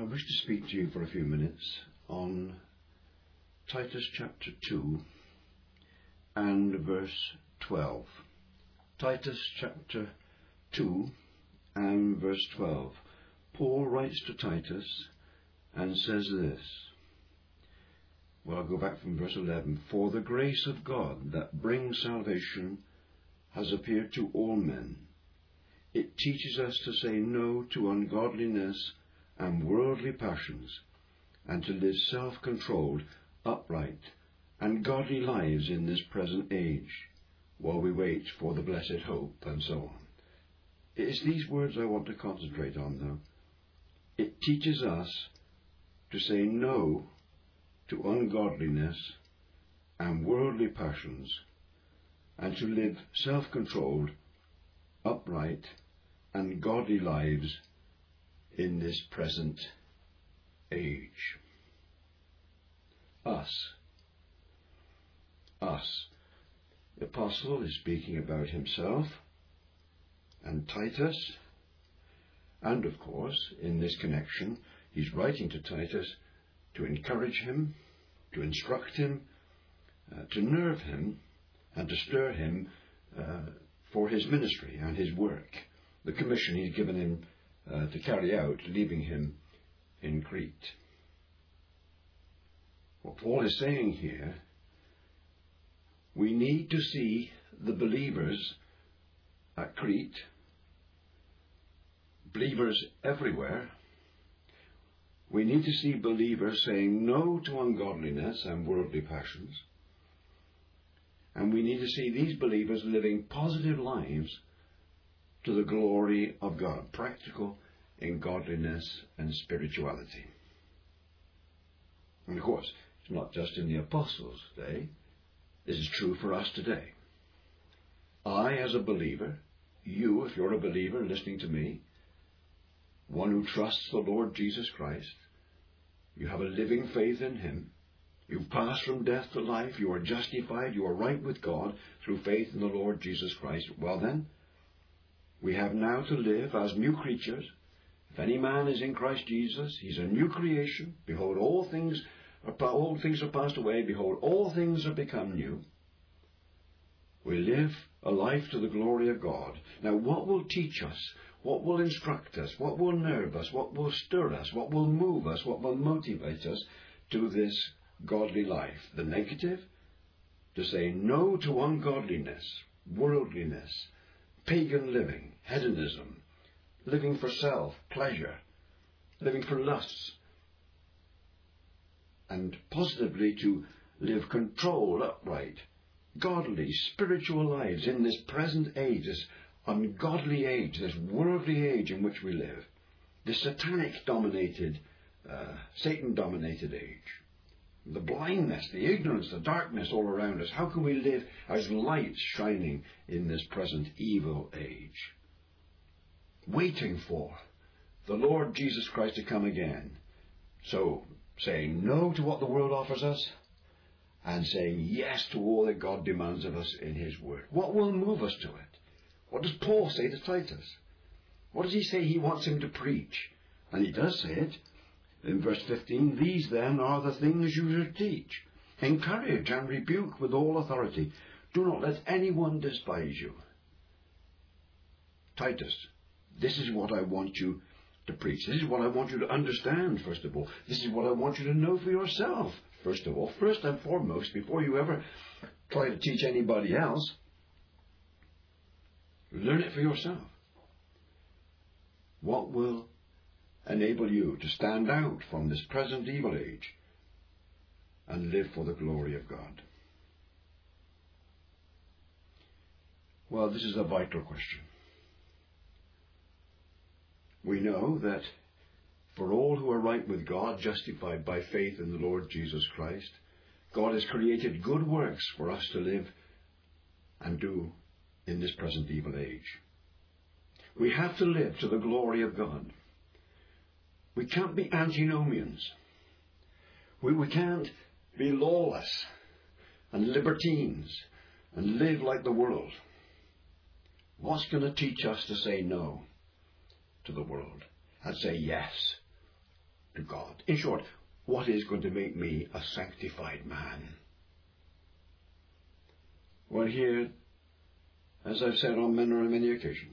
wish to speak to you for a few minutes on Titus chapter 2 and verse 12. Titus chapter 2 and verse 12. Paul writes to Titus and says this. Well, I'll go back from verse 11. For the grace of God that brings salvation has appeared to all men. It teaches us to say no to ungodliness and worldly passions, and to live self-controlled, upright, and godly lives in this present age, while we wait for the blessed hope, and so on. It's these words I want to concentrate on, though. It teaches us to say no to ungodliness and worldly passions, and to live self-controlled, upright, and godly lives in this present age. Us. The apostle is speaking about himself and Titus, and of course, in this connection, he's writing to Titus to encourage him, to instruct him, to nerve him, and to stir him for his ministry and his work, the commission he's given him to carry out, leaving him in Crete. What Paul is saying here, we need to see the believers at Crete, believers everywhere. We need to see believers saying no to ungodliness and worldly passions. And we need to see these believers living positive lives to the glory of God, practical in godliness and spirituality. And of course, it's not just in the apostles' day. This is true for us today. I, as a believer, you, if you're a believer listening to me, one who trusts the Lord Jesus Christ, you have a living faith in Him, you've passed from death to life, you are justified, you are right with God through faith in the Lord Jesus Christ. Well then, we have now to live as new creatures. If any man is in Christ Jesus, he's a new creation. Behold, all things are passed away. Behold, all things are become new. We live a life to the glory of God. Now, what will teach us? What will instruct us? What will nerve us? What will stir us? What will move us? What will motivate us to this godly life? The negative? To say no to ungodliness, worldliness, pagan living, hedonism, living for self, pleasure, living for lusts, and positively to live controlled, upright, godly, spiritual lives in this present age, this ungodly age, this worldly age in which we live, this satanic-dominated, Satan-dominated age. The blindness, the ignorance, the darkness all around us. How can we live as lights shining in this present evil age? Waiting for the Lord Jesus Christ to come again. So, saying no to what the world offers us, and saying yes to all that God demands of us in His Word. What will move us to it? What does Paul say to Titus? What does he say he wants him to preach? And he does say it. In verse 15, these then are the things you should teach. Encourage and rebuke with all authority. Do not let anyone despise you. Titus, this is what I want you to preach. This is what I want you to understand, first of all. This is what I want you to know for yourself, first of all. First and foremost, before you ever try to teach anybody else, learn it for yourself. What will enable you to stand out from this present evil age and live for the glory of God? Well, this is a vital question. We know that for all who are right with God, justified by faith in the Lord Jesus Christ, God has created good works for us to live and do in this present evil age. We have to live to the glory of God. We can't be antinomians. We can't be lawless and libertines and live like the world. What's going to teach us to say no to the world and say yes to God? In short, what is going to make me a sanctified man? Well, here, as I've said on many occasions,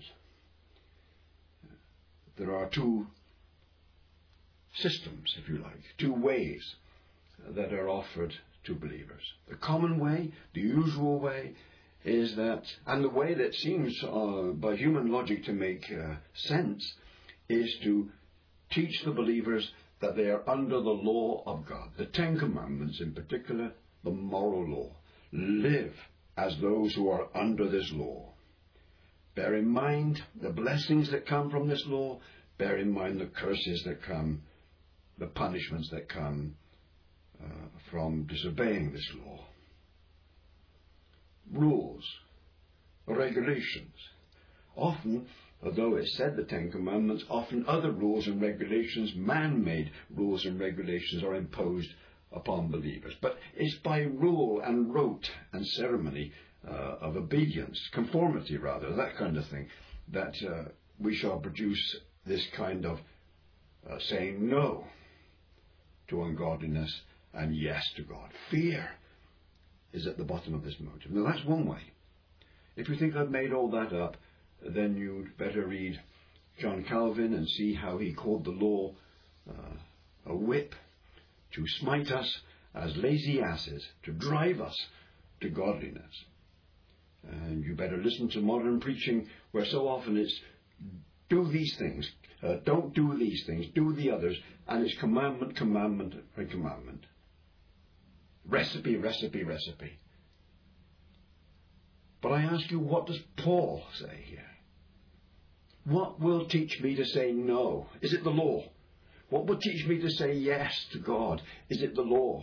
there are two systems, if you like, two ways that are offered to believers. The common way, the usual way, is that, and the way that seems by human logic to make sense, is to teach the believers that they are under the law of God. The Ten Commandments, in particular, the moral law. Live as those who are under this law. Bear in mind the blessings that come from this law. Bear in mind the curses that come, the punishments that come from disobeying this law. Rules, regulations. Often, although it's said the Ten Commandments, often other rules and regulations, man-made rules and regulations, are imposed upon believers. But it's by rule and rote and ceremony of obedience, conformity rather, that kind of thing, that we shall produce this kind of saying no to ungodliness and yes to God. Fear is at the bottom of this motive. Now that's one way. If you think I've made all that up, then you'd better read John Calvin and see how he called the law a whip to smite us as lazy asses, to drive us to godliness. And you better listen to modern preaching, where so often it's do these things, don't do these things, do the others, and it's commandment, commandment, and commandment. Recipe, recipe, recipe. But I ask you, what does Paul say here? What will teach me to say no? Is it the law? What will teach me to say yes to God? Is it the law?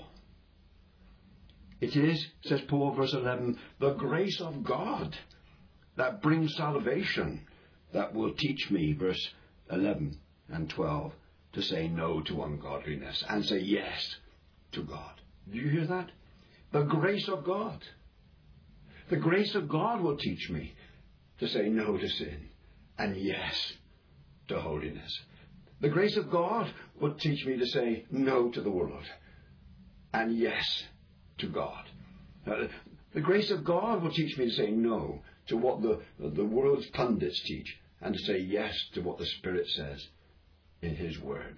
It is, says Paul, verse 11, the grace of God that brings salvation that will teach me, verse 11 and 12, to say no to ungodliness and say yes to God. Do you hear that? The grace of God. The grace of God will teach me to say no to sin and yes to holiness. The grace of God will teach me to say no to the world and yes to God. The grace of God will teach me to say no to what the world's pundits teach and to say yes to what the Spirit says in His Word.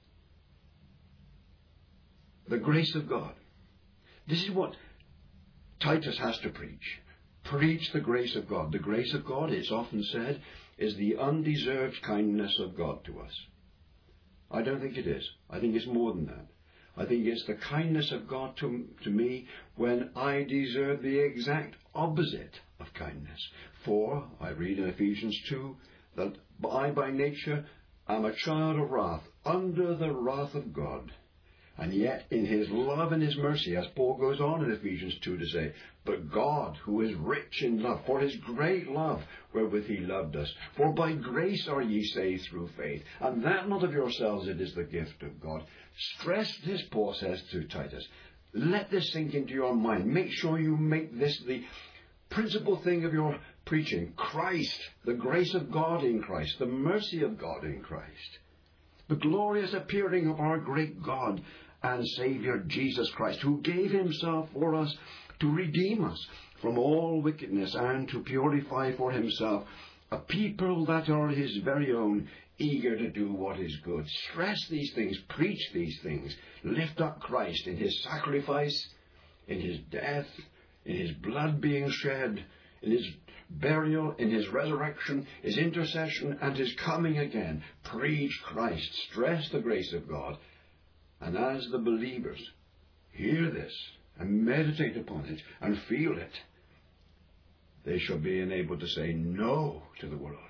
The grace of God. This is what Titus has to preach. Preach the grace of God. The grace of God, it's often said, is the undeserved kindness of God to us. I don't think it is. I think it's more than that. I think it's the kindness of God to me when I deserve the exact opposite of kindness. For, I read in Ephesians 2, that I by nature am a child of wrath, under the wrath of God. And yet, in His love and His mercy, as Paul goes on in Ephesians 2 to say, but God, who is rich in love, for His great love wherewith He loved us, for by grace are ye saved through faith, and that not of yourselves, it is the gift of God. Stress this, Paul says to Titus. Let this sink into your mind. Make sure you make this the principal thing of your preaching. Christ, the grace of God in Christ, the mercy of God in Christ, the glorious appearing of our great God and Saviour Jesus Christ, who gave Himself for us to redeem us from all wickedness and to purify for Himself a people that are His very own, eager to do what is good. Stress these things, preach these things, lift up Christ in His sacrifice, in His death, in His blood being shed, in His burial, in His resurrection, His intercession, and His coming again. Preach Christ, stress the grace of God, and as the believers hear this and meditate upon it and feel it, they shall be enabled to say no to the world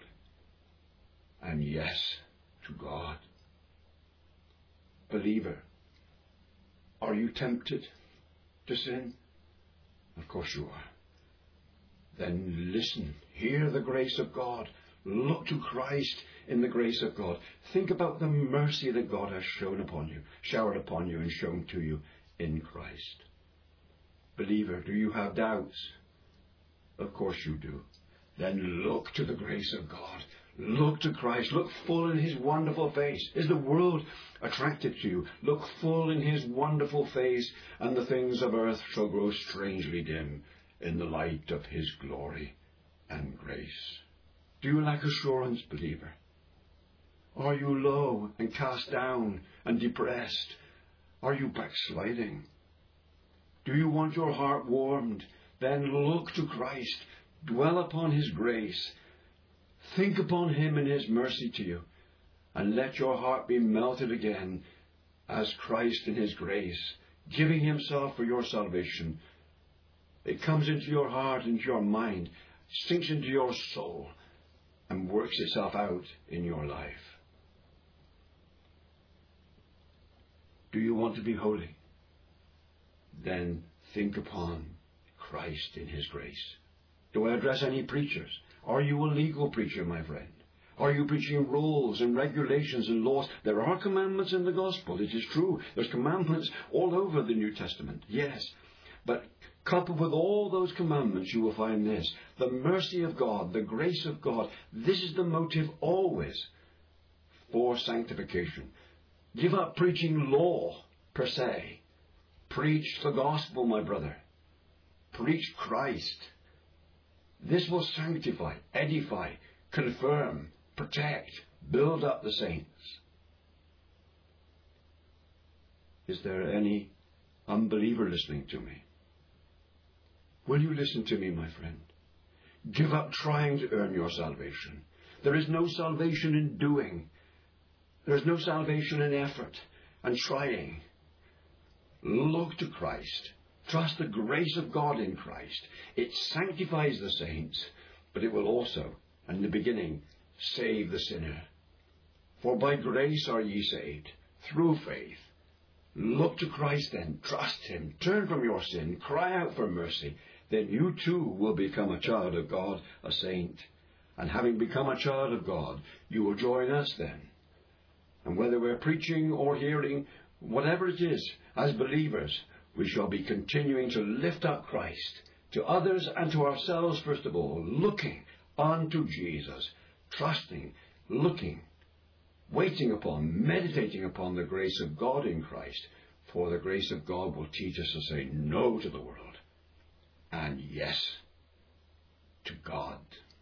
and yes to God. Believer, are you tempted to sin? Of course you are. Then listen, hear the grace of God. Look to Christ in the grace of God. Think about the mercy that God has showered upon you and shown to you in Christ. Believer, do you have doubts? Of course you do. Then look to the grace of God. Look to Christ. Look full in his wonderful face. Is the world attractive to you? Look full in his wonderful face, and the things of earth shall grow strangely dim in the light of his glory and grace. Do you lack assurance, believer? Are you low and cast down and depressed? Are you backsliding? Do you want your heart warmed? Then look to Christ. Dwell upon his grace. Think upon him and his mercy to you, and let your heart be melted again as Christ in his grace, giving himself for your salvation. It comes into your heart, into your mind, sinks into your soul, and works itself out in your life. Do you want to be holy? Then think upon Christ in his grace. Do I address any preachers? Are you a legal preacher, my friend? Are you preaching rules and regulations and laws? There are commandments in the gospel, it is true. There's commandments all over the New Testament, yes. But coupled with all those commandments, you will find this: the mercy of God, the grace of God. This is the motive always for sanctification. Give up preaching law per se. Preach the gospel, my brother. Preach Christ. This will sanctify, edify, confirm, protect, build up the saints. Is there any unbeliever listening to me? Will you listen to me, my friend? Give up trying to earn your salvation. There is no salvation in doing. There is no salvation in effort and trying. Look to Christ. Trust the grace of God in Christ. It sanctifies the saints, but it will also, in the beginning, save the sinner. For by grace are ye saved, through faith. Look to Christ then. Trust him. Turn from your sin. Cry out for mercy. Then you too will become a child of God, a saint. And having become a child of God, you will join us then. And whether we're preaching or hearing, whatever it is, as believers, we shall be continuing to lift up Christ to others and to ourselves first of all, looking unto Jesus, trusting, looking, waiting upon, meditating upon the grace of God in Christ. For the grace of God will teach us to say no to the world and yes to God.